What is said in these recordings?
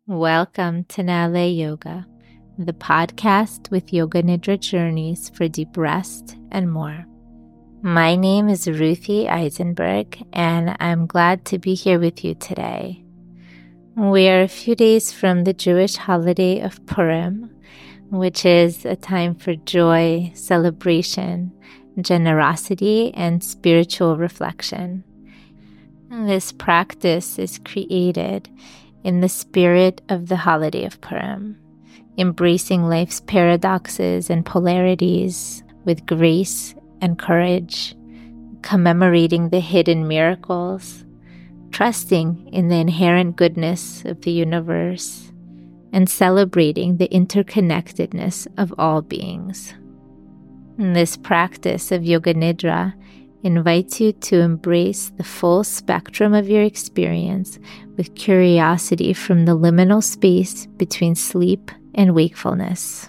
Welcome to Nale Yoga, the podcast with Yoga Nidra journeys for deep rest and more. My name is Ruthie Eisenberg, and I'm glad to be here with you today. We are a few days from the Jewish holiday of Purim, which is a time for joy, celebration, generosity, and spiritual reflection. This practice is created in the spirit of the holiday of Purim, embracing life's paradoxes and polarities with grace and courage, commemorating the hidden miracles, trusting in the inherent goodness of the universe, and celebrating the interconnectedness of all beings. This practice of Yoga Nidra invites you to embrace the full spectrum of your experience with curiosity from the liminal space between sleep and wakefulness.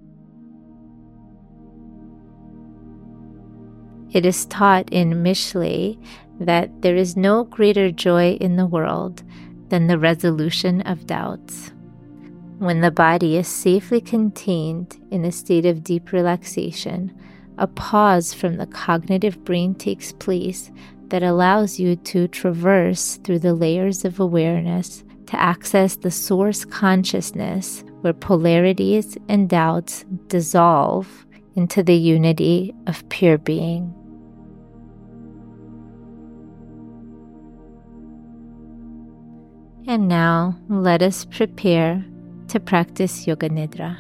It is taught in Mishlei that there is no greater joy in the world than the resolution of doubts. When the body is safely contained in a state of deep relaxation, a pause from the cognitive brain takes place that allows you to traverse through the layers of awareness to access the source consciousness where polarities and doubts dissolve into the unity of pure being. And now let us prepare to practice Yoga Nidra.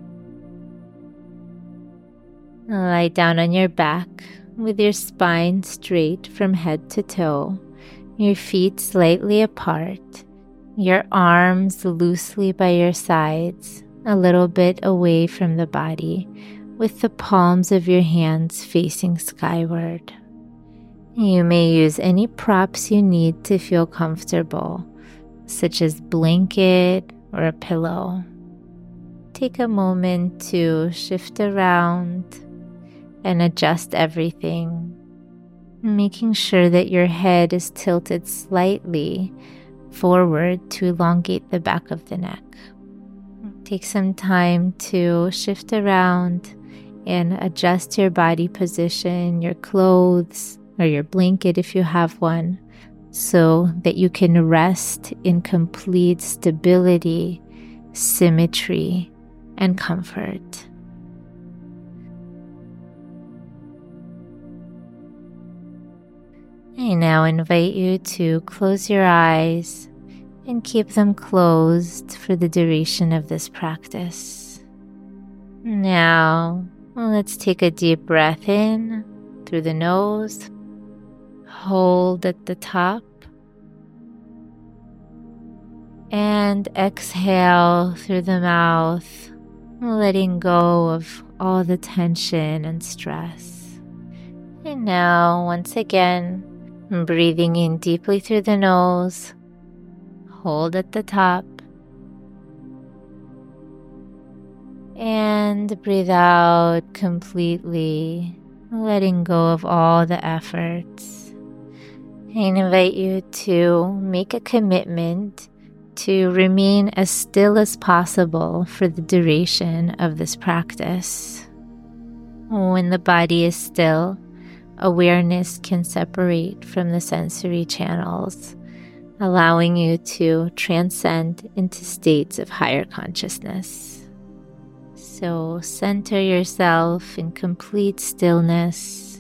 Lie down on your back with your spine straight from head to toe, your feet slightly apart, your arms loosely by your sides, a little bit away from the body, with the palms of your hands facing skyward. You may use any props you need to feel comfortable, such as blanket or a pillow. Take a moment to shift around and adjust everything, making sure that your head is tilted slightly forward to elongate the back of the neck. Take some time to shift around and adjust your body position, your clothes, or your blanket if you have one, so that you can rest in complete stability, symmetry, and comfort. I now invite you to close your eyes and keep them closed for the duration of this practice. Now, let's take a deep breath in through the nose, hold at the top, and exhale through the mouth, letting go of all the tension and stress. And now, once again, breathing in deeply through the nose, hold at the top, and breathe out completely, letting go of all the efforts. I invite you to make a commitment to remain as still as possible for the duration of this practice. When the body is still, awareness can separate from the sensory channels, allowing you to transcend into states of higher consciousness. So center yourself in complete stillness.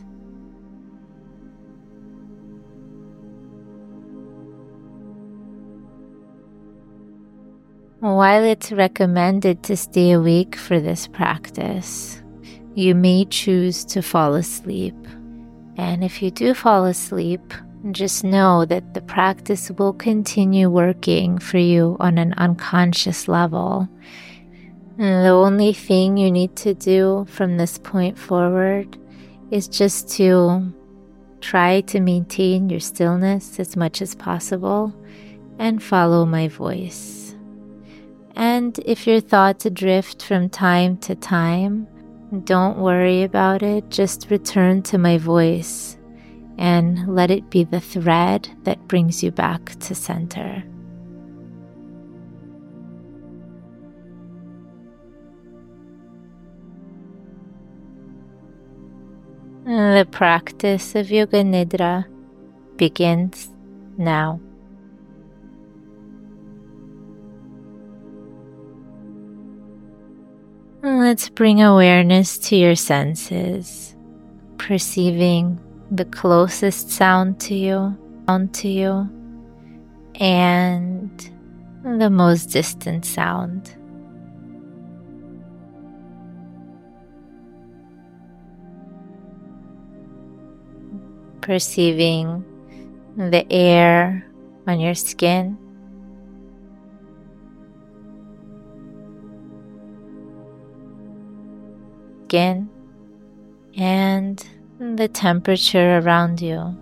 While it's recommended to stay awake for this practice, you may choose to fall asleep. And if you do fall asleep, just know that the practice will continue working for you on an unconscious level. And the only thing you need to do from this point forward is just to try to maintain your stillness as much as possible and follow my voice. And if your thoughts drift from time to time, don't worry about it. Just return to my voice and let it be the thread that brings you back to center. The practice of Yoga Nidra begins now. Let's bring awareness to your senses, perceiving the closest sound to you, and the most distant sound. Perceiving the air on your skin, and the temperature around you.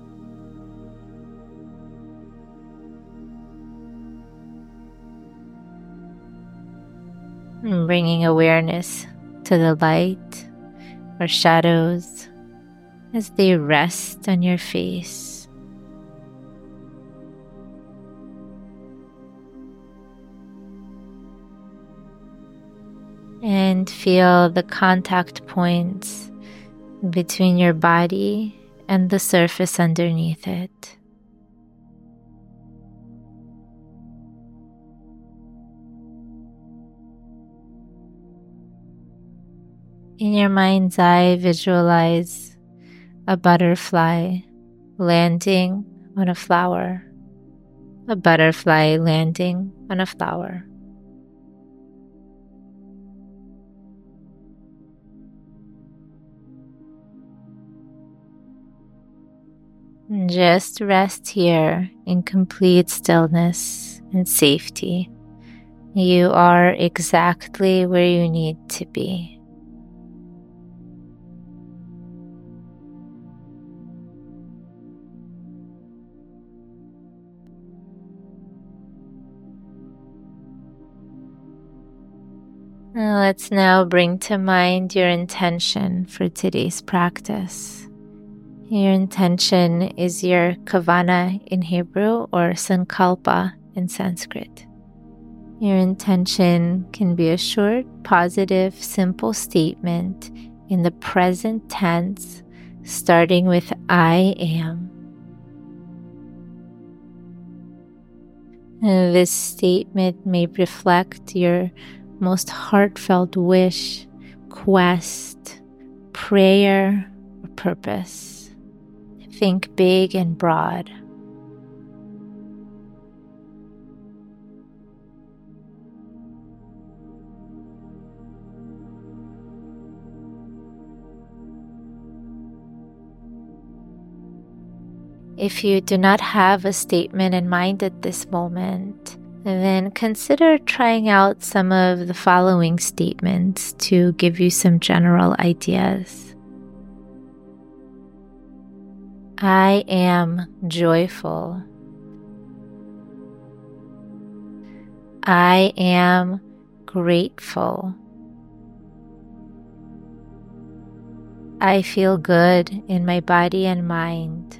Bringing awareness to the light or shadows as they rest on your face. And feel the contact points between your body and the surface underneath it. In your mind's eye, visualize a butterfly landing on a flower. A butterfly landing on a flower. Just rest here in complete stillness and safety. You are exactly where you need to be. Let's now bring to mind your intention for today's practice. Your intention is your kavana in Hebrew or sankalpa in Sanskrit. Your intention can be a short, positive, simple statement in the present tense, starting with I am. This statement may reflect your most heartfelt wish, quest, prayer, or purpose. Think big and broad. If you do not have a statement in mind at this moment, then consider trying out some of the following statements to give you some general ideas. I am joyful. I am grateful. I feel good in my body and mind.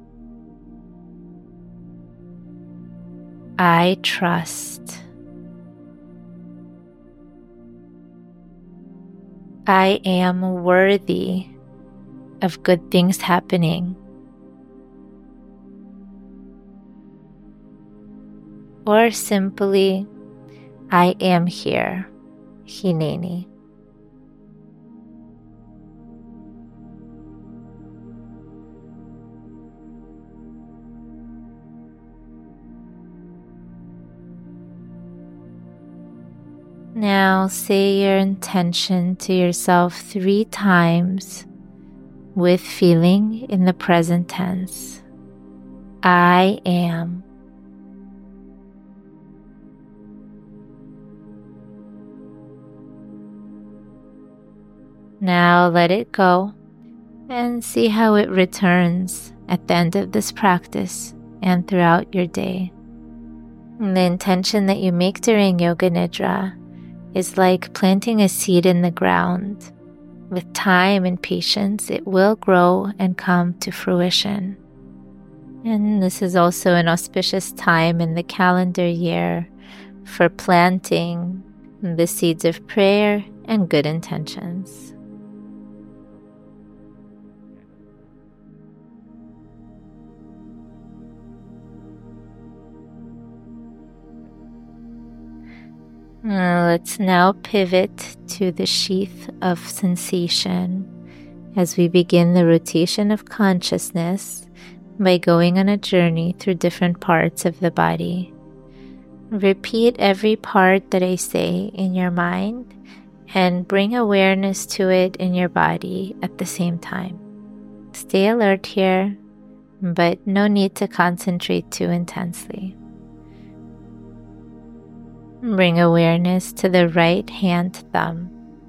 I trust. I am worthy of good things happening. Or simply, I am here, Hineni. Now say your intention to yourself 3 times with feeling in the present tense. I am. Now let it go and see how it returns at the end of this practice and throughout your day. And the intention that you make during Yoga Nidra is like planting a seed in the ground. With time and patience, it will grow and come to fruition. And this is also an auspicious time in the calendar year for planting the seeds of prayer and good intentions. Let's now pivot to the sheath of sensation as we begin the rotation of consciousness by going on a journey through different parts of the body. Repeat every part that I say in your mind and bring awareness to it in your body at the same time. Stay alert here, but no need to concentrate too intensely. Bring awareness to the right hand thumb,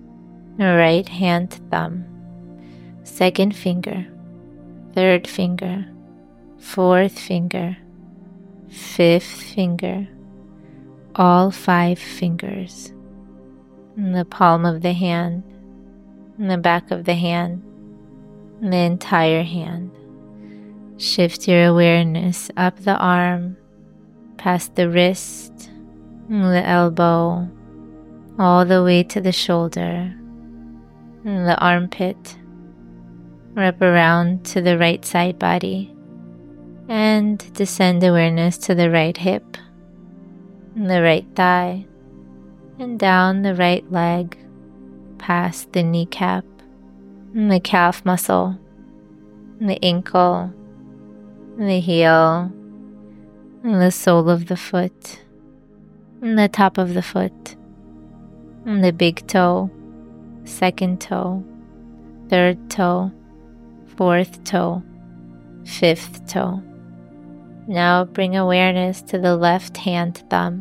second finger, third finger, fourth finger, fifth finger, all 5 fingers, the palm of the hand, the back of the hand, the entire hand. Shift your awareness up the arm, past the wrist, the elbow, all the way to the shoulder, the armpit, wrap around to the right side body, and descend awareness to the right hip, the right thigh, and down the right leg, past the kneecap, the calf muscle, the ankle, the heel, the sole of the foot, the top of the foot, the big toe, second toe, third toe, fourth toe, fifth toe. Now bring awareness to the left hand thumb,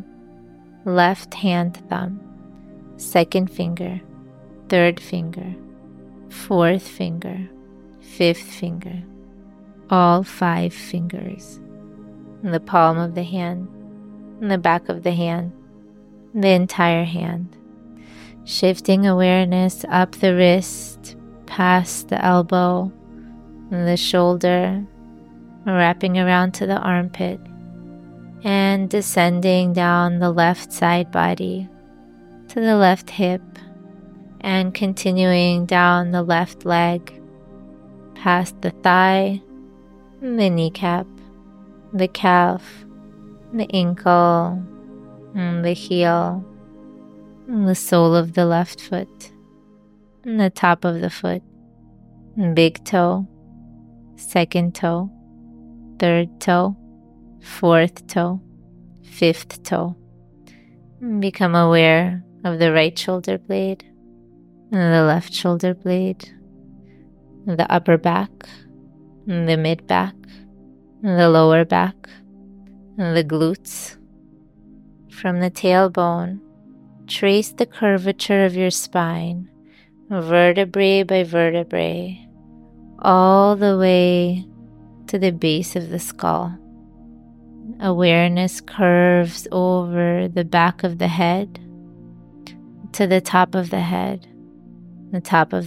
second finger, third finger, fourth finger, fifth finger, all 5 fingers, the palm of the hand, the back of the hand, the entire hand. Shifting awareness up the wrist, past the elbow, the shoulder, wrapping around to the armpit, and descending down the left side body to the left hip, and continuing down the left leg, past the thigh, the kneecap, the calf, the ankle, the heel, the sole of the left foot, the top of the foot, big toe, second toe, third toe, fourth toe, fifth toe. Become aware of the right shoulder blade, the left shoulder blade, the upper back, the mid back, the lower back, the glutes. From the tailbone, trace the curvature of your spine, vertebrae by vertebrae, all the way to the base of the skull. Awareness curves over the back of the head to the top of the head, the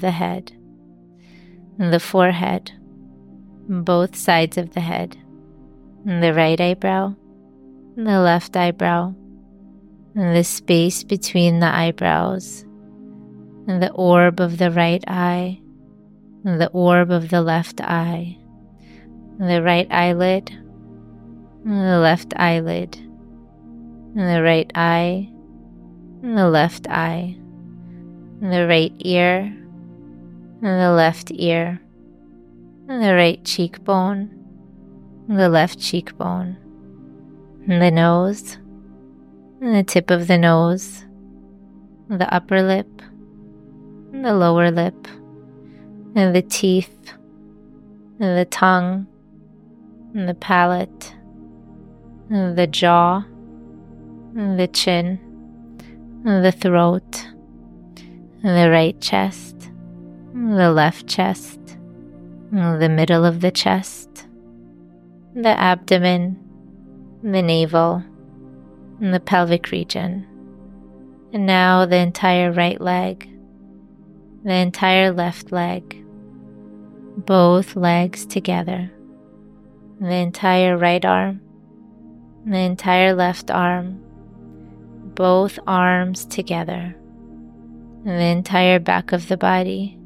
forehead, both sides of the head, the right eyebrow, the left eyebrow, the space between the eyebrows, the orb of the right eye, the orb of the left eye, the right eyelid, the left eyelid, the right eye, the left eye, the right ear, the left ear, the right cheekbone, the left cheekbone, the nose, the tip of the nose, the upper lip, the lower lip, the teeth, the tongue, the palate, the jaw, the chin, the throat, the right chest, the left chest, the middle of the chest, the abdomen, the navel, and the pelvic region. And now the entire right leg, the entire left leg, both legs together, the entire right arm, the entire left arm, both arms together, the entire back of the body,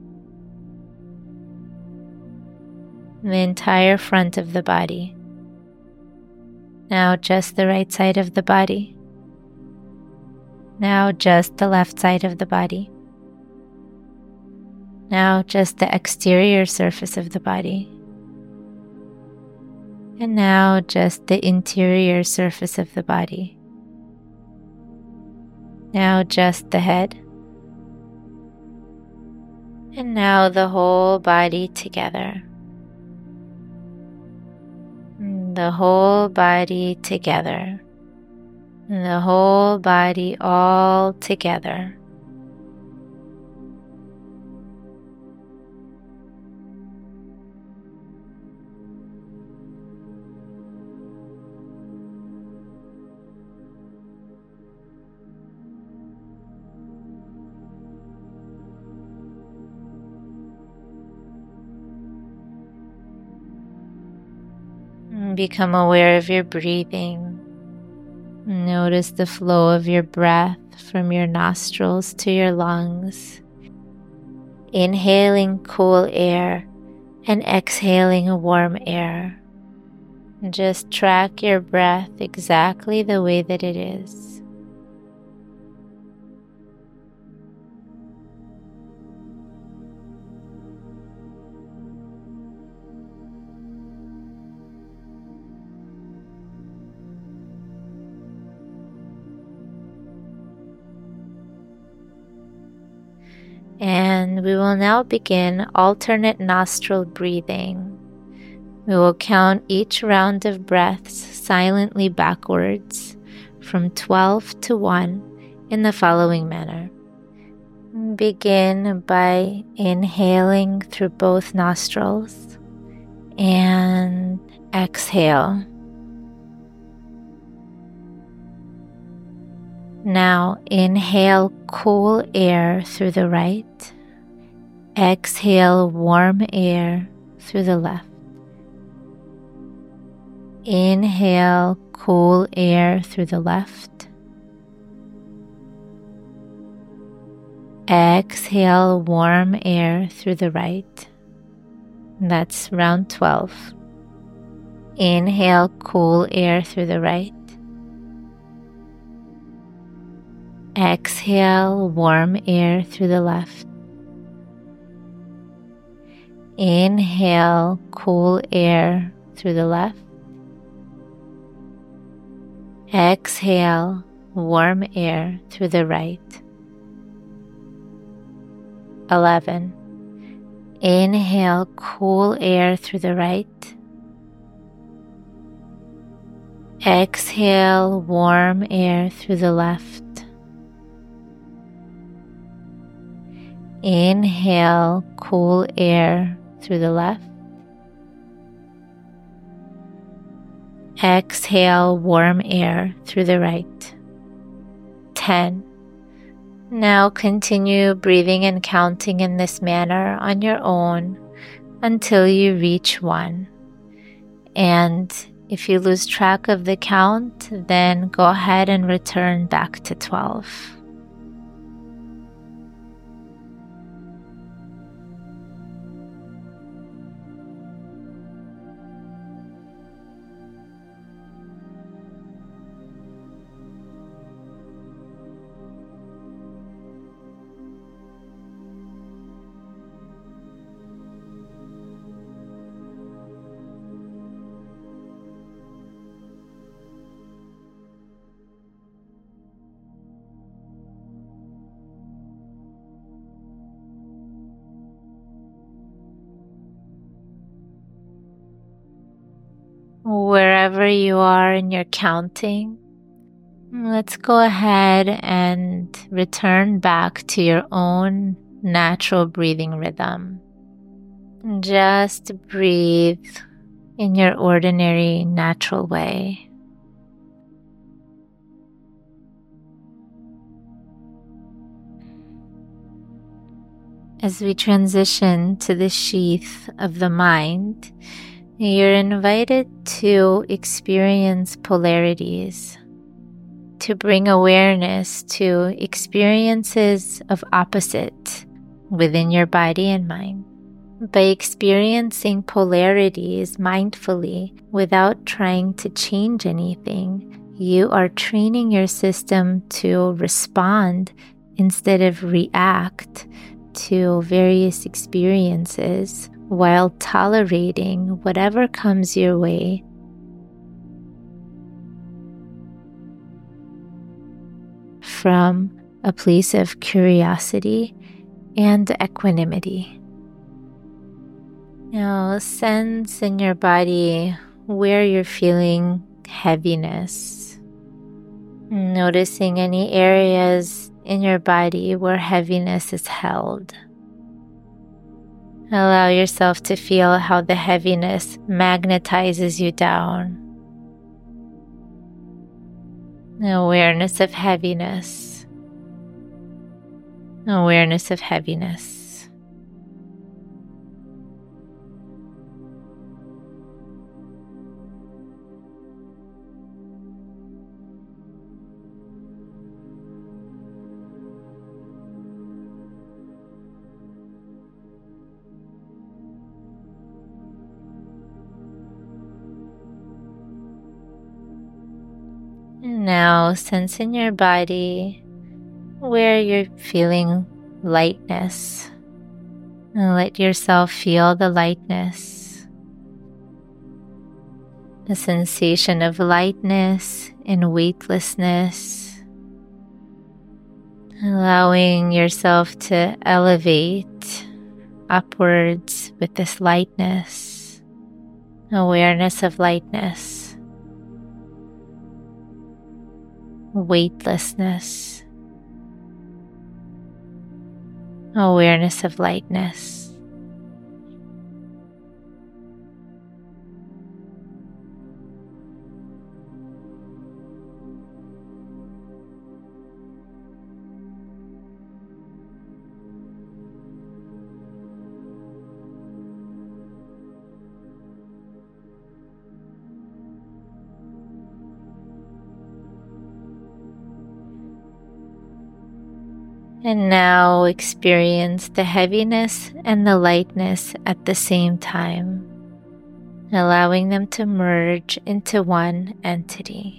the entire front of the body. Now just the right side of the body. Now just the left side of the body. Now just the exterior surface of the body. And now just the interior surface of the body. Now just the head. And now the whole body together. The whole body together. The whole body all together. Become aware of your breathing. Notice the flow of your breath from your nostrils to your lungs. Inhaling cool air and exhaling warm air. Just track your breath exactly the way that it is. And we will now begin alternate nostril breathing. We will count each round of breaths silently backwards from 12 to 1 in the following manner. Begin by inhaling through both nostrils and exhale. Now inhale cool air through the right. Exhale warm air through the left. Inhale cool air through the left. Exhale warm air through the right. That's round 12. Inhale cool air through the right. Exhale warm air through the left. Inhale cool air through the left. Exhale warm air through the right. 11. Inhale cool air through the right. Exhale warm air through the left. Inhale cool air through the left. Exhale warm air through the right. 10. Now continue breathing and counting in this manner on your own until you reach 1. And if you lose track of the count, then go ahead and return back to 12. Wherever you are in your counting, let's go ahead and return back to your own natural breathing rhythm. Just breathe in your ordinary, natural way. As we transition to the sheath of the mind, you're invited to experience polarities, to bring awareness to experiences of opposite within your body and mind. By experiencing polarities mindfully without trying to change anything, you are training your system to respond instead of react to various experiences while tolerating whatever comes your way. From a place of curiosity and equanimity. Now sense in your body where you're feeling heaviness. Noticing any areas in your body where heaviness is held. Allow yourself to feel how the heaviness magnetizes you down. Awareness of heaviness. Awareness of heaviness. And now sense in your body where you're feeling lightness. And let yourself feel the lightness. The sensation of lightness and weightlessness. Allowing yourself to elevate upwards with this lightness. Awareness of lightness. Weightlessness, awareness of lightness. And now experience the heaviness and the lightness at the same time, allowing them to merge into one entity.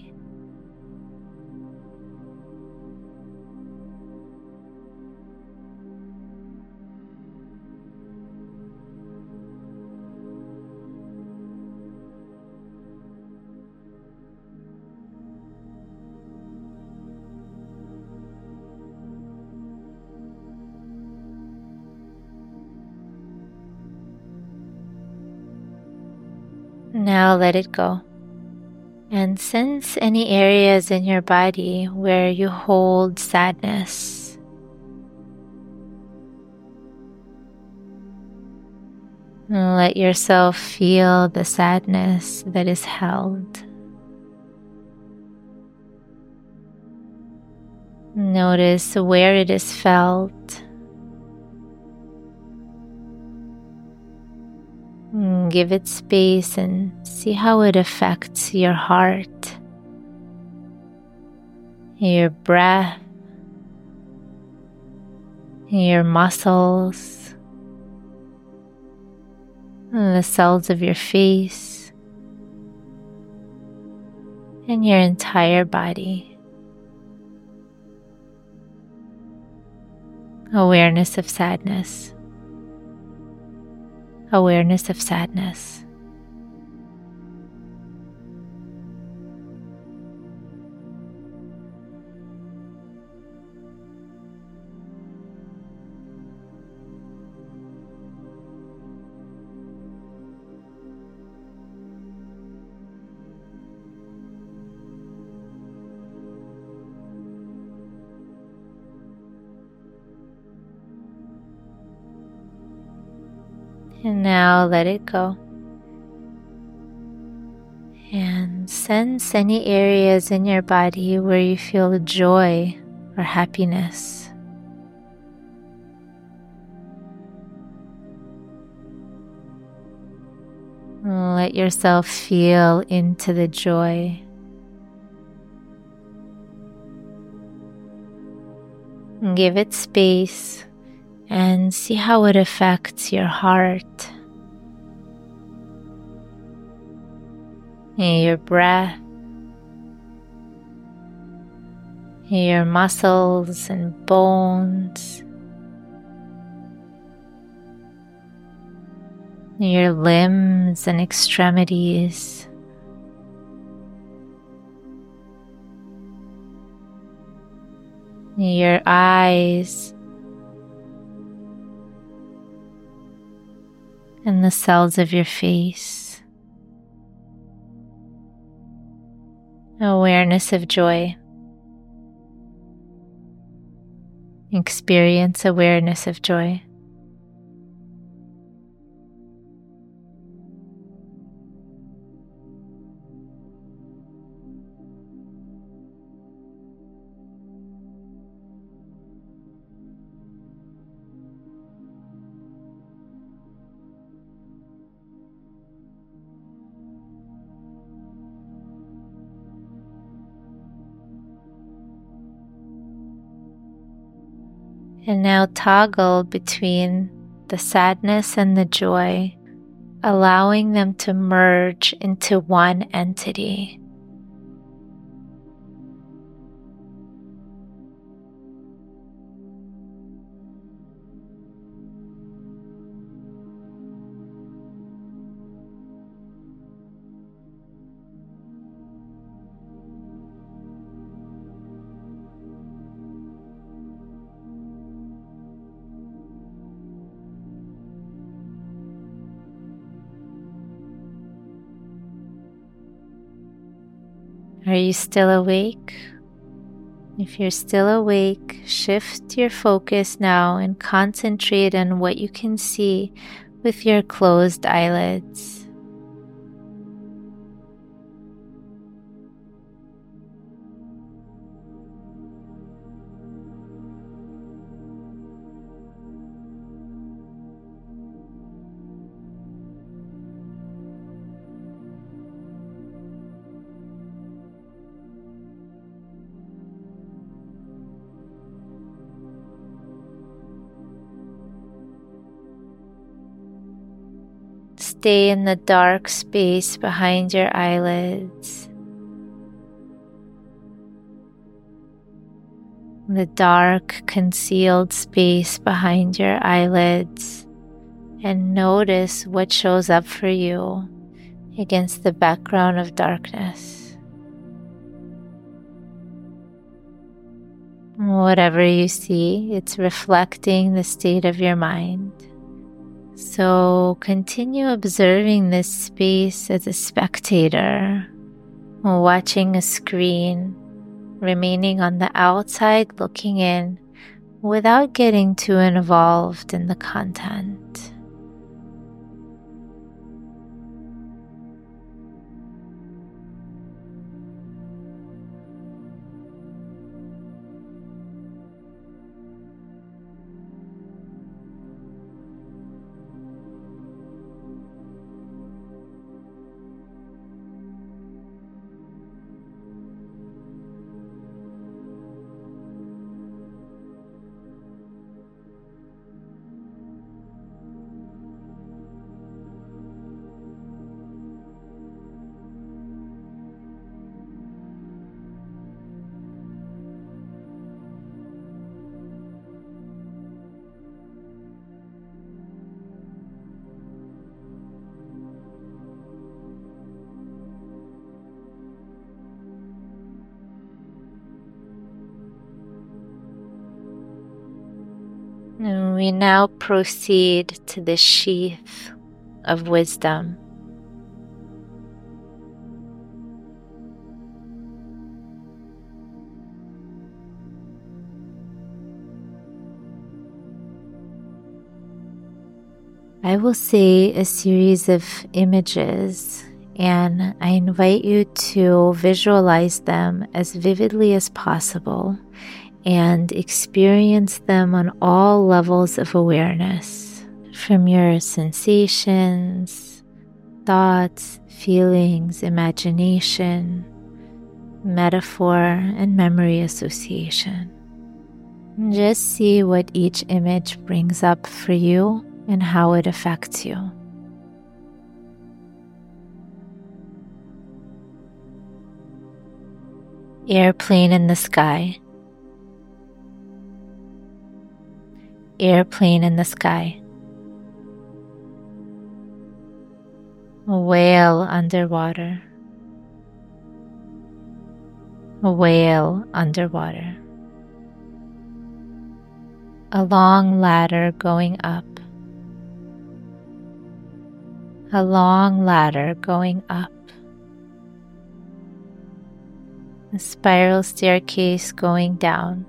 Now let it go. And sense any areas in your body where you hold sadness. And let yourself feel the sadness that is held. Notice where it is felt. Give it space and see how it affects your heart, your breath, your muscles, the cells of your face, and your entire body. Awareness of sadness. Awareness of sadness. And now let it go. And sense any areas in your body where you feel joy or happiness. Let yourself feel into the joy. Give it space and see how it affects your heart, your breath, your muscles and bones, your limbs and extremities, your eyes, and the cells of your face. Awareness of joy. Experience awareness of joy. And now toggle between the sadness and the joy, allowing them to merge into one entity. Are you still awake? If you're still awake, shift your focus now and concentrate on what you can see with your closed eyelids. Stay in the dark space behind your eyelids. The dark, concealed space behind your eyelids, and notice what shows up for you against the background of darkness. Whatever you see, it's reflecting the state of your mind. So continue observing this space as a spectator, watching a screen, remaining on the outside looking in without getting too involved in the content. And we now proceed to the sheath of wisdom. I will say a series of images, and I invite you to visualize them as vividly as possible and experience them on all levels of awareness, from your sensations, thoughts, feelings, imagination, metaphor, and memory association. Just see what each image brings up for you and how it affects you. Airplane in the sky. airplane in the sky. A whale underwater. A whale underwater. A long ladder going up. A long ladder going up. A spiral staircase going down.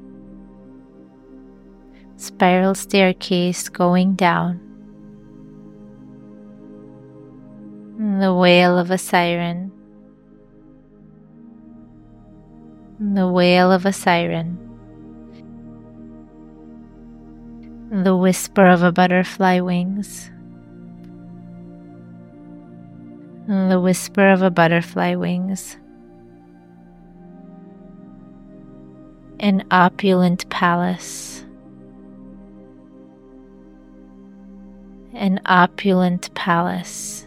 Spiral staircase going down. The wail of a siren. The wail of a siren. The whisper of a butterfly wings. The whisper of a butterfly wings. An opulent palace. An opulent palace.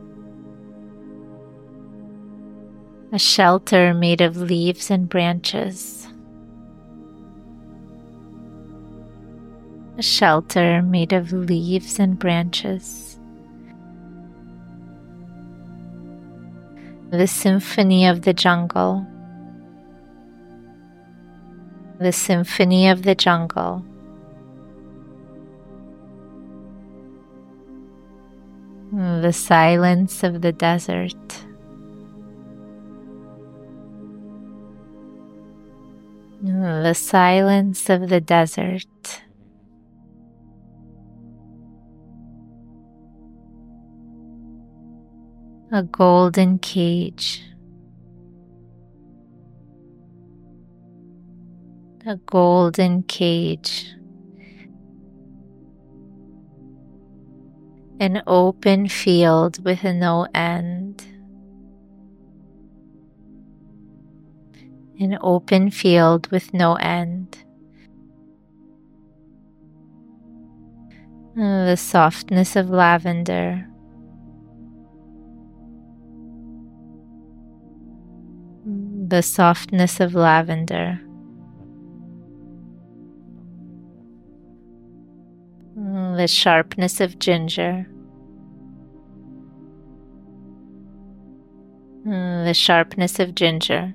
A shelter made of leaves and branches. A shelter made of leaves and branches. The symphony of the jungle. The symphony of the jungle. The silence of the desert. The silence of the desert. A golden cage. A golden cage. An open field with no end. An open field with no end. The softness of lavender. The softness of lavender. The sharpness of ginger. The sharpness of ginger.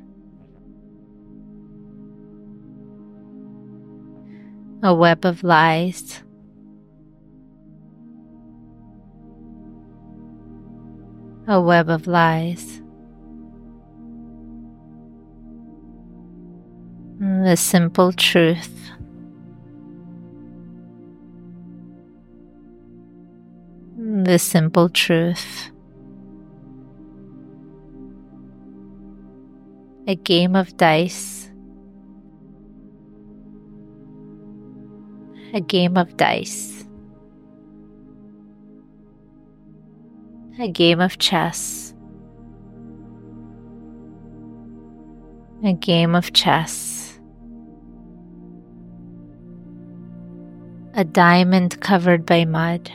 A web of lies. A web of lies. The simple truth. The simple truth. A game of dice. A game of dice. A game of chess. A game of chess. A diamond covered by mud.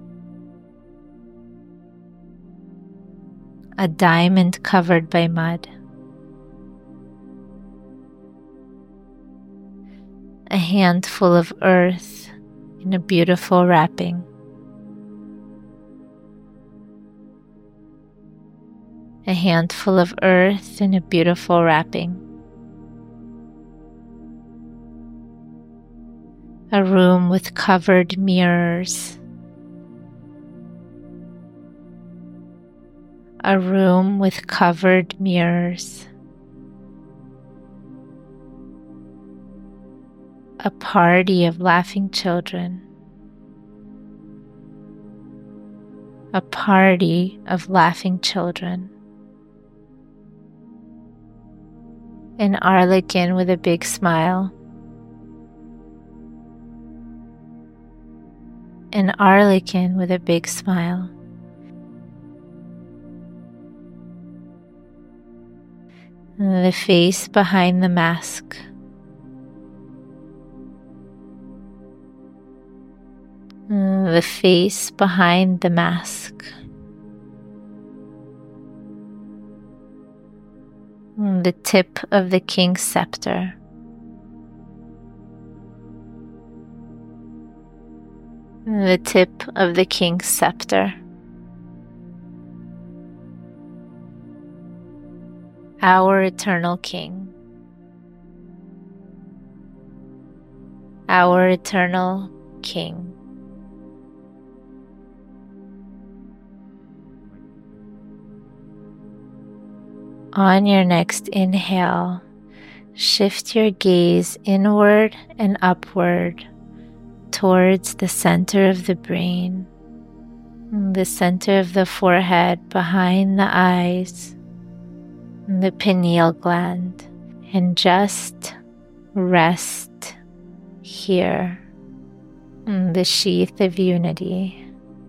A diamond covered by mud. A handful of earth in a beautiful wrapping. A handful of earth in a beautiful wrapping. A room with covered mirrors. A room with covered mirrors. A party of laughing children. A party of laughing children. An arlequin with a big smile. An arlequin with a big smile. The face behind the mask. The face behind the mask. The tip of the king's scepter. the tip of the king's scepter. Our eternal King, our eternal King. On your next inhale, shift your gaze inward and upward towards the center of the brain, the center of the forehead, behind the eyes, the pineal gland, and just rest here in the sheath of unity.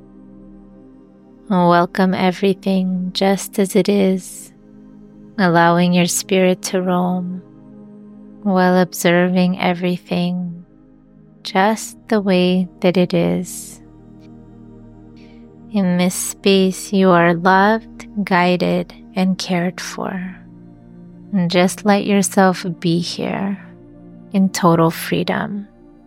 Welcome everything just as it is, allowing your spirit to roam while observing everything just the way that it is. In this space, you are loved, guided, and cared for. And just let yourself be here in total freedom.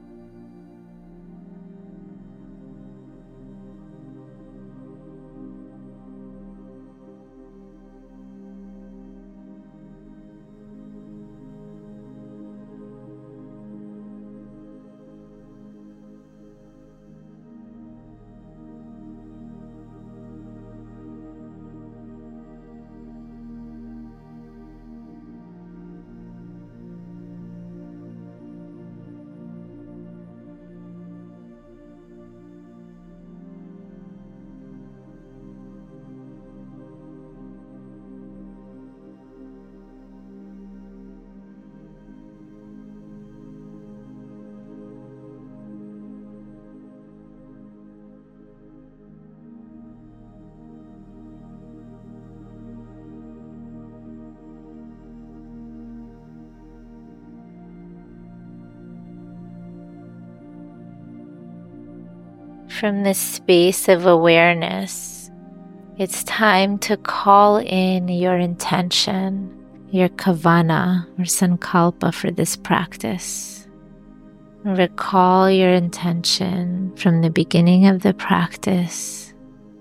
From this space of awareness, it's time to call in your intention, your kavana or sankalpa for this practice. Recall your intention from the beginning of the practice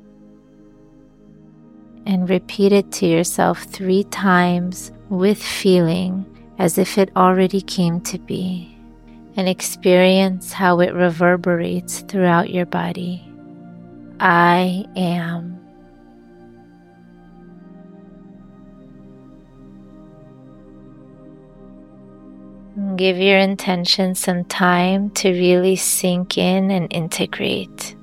and repeat it to yourself 3 times with feeling as if it already came to be. And experience how it reverberates throughout your body. I am. Give your intention some time to really sink in and integrate.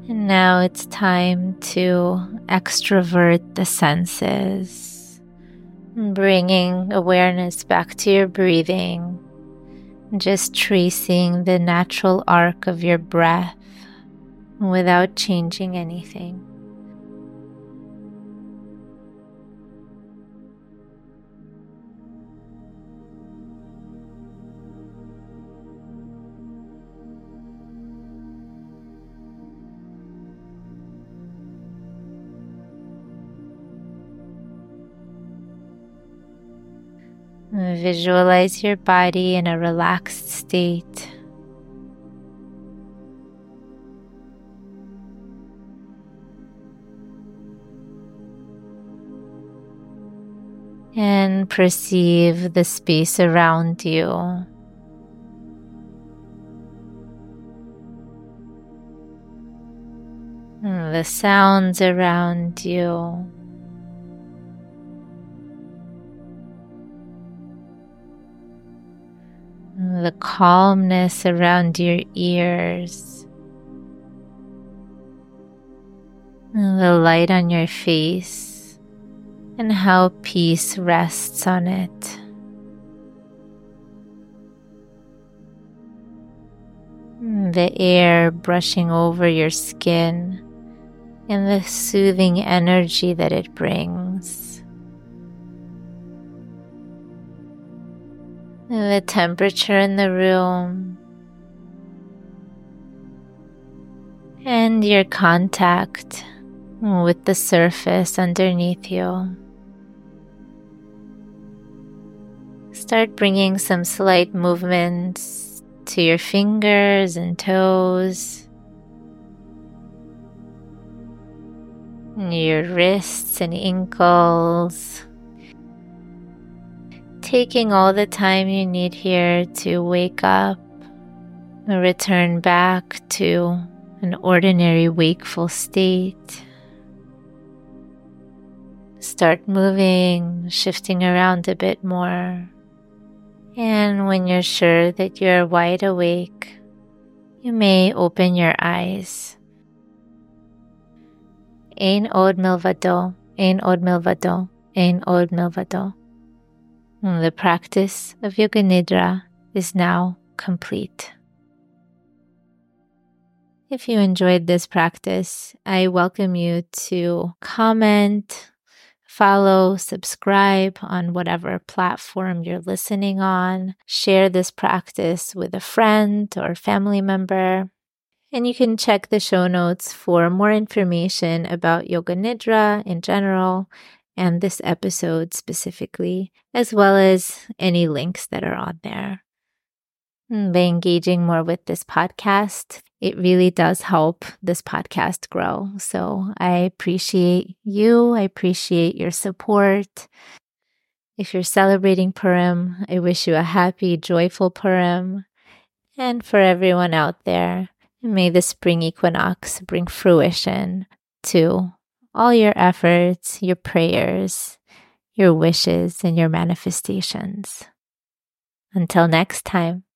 And now it's time to extrovert the senses, bringing awareness back to your breathing, just tracing the natural arc of your breath without changing anything. Visualize your body in a relaxed state. And perceive the space around you. The sounds around you. The calmness around your ears. The light on your face and how peace rests on it. The air brushing over your skin and the soothing energy that it brings. The temperature in the room and your contact with the surface underneath you. Start bringing some slight movements to your fingers and toes, your wrists and ankles, taking all the time you need here to wake up, return back to an ordinary wakeful state. Start moving, shifting around a bit more. And when you're sure that you're wide awake, you may open your eyes. Ein od milvado, ein od milvado, ein od milvado. The practice of Yoga Nidra is now complete. If you enjoyed this practice, I welcome you to comment, follow, subscribe on whatever platform you're listening on. Share this practice with a friend or family member. And you can check the show notes for more information about Yoga Nidra in general and this episode specifically, as well as any links that are on there. By engaging more with this podcast, it really does help this podcast grow. So I appreciate you. I appreciate your support. If you're celebrating Purim, I wish you a happy, joyful Purim. And for everyone out there, may the spring equinox bring fruition to all your efforts, your prayers, your wishes, and your manifestations. Until next time.